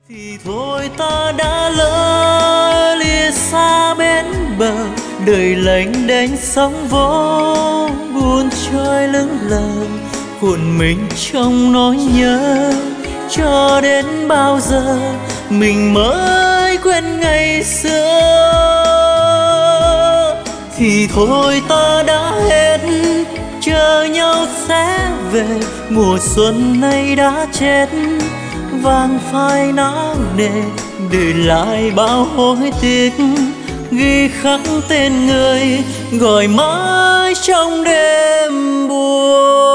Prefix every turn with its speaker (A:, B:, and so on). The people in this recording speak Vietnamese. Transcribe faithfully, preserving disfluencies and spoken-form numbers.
A: Thì thôi ta đã lỡ lìa xa bên bờ, đời lênh đênh sóng vỗ buồn trôi lững lờ, cuộn mình trong nỗi nhớ. Cho đến bao giờ mình mới quên ngày xưa? Thì thôi ta đã hết, chờ nhau sẽ về. Mùa xuân nay đã chết, vàng phai não nề, để lại bao hối tiếc. Ghi khắc tên người, gọi mãi trong đêm buồn.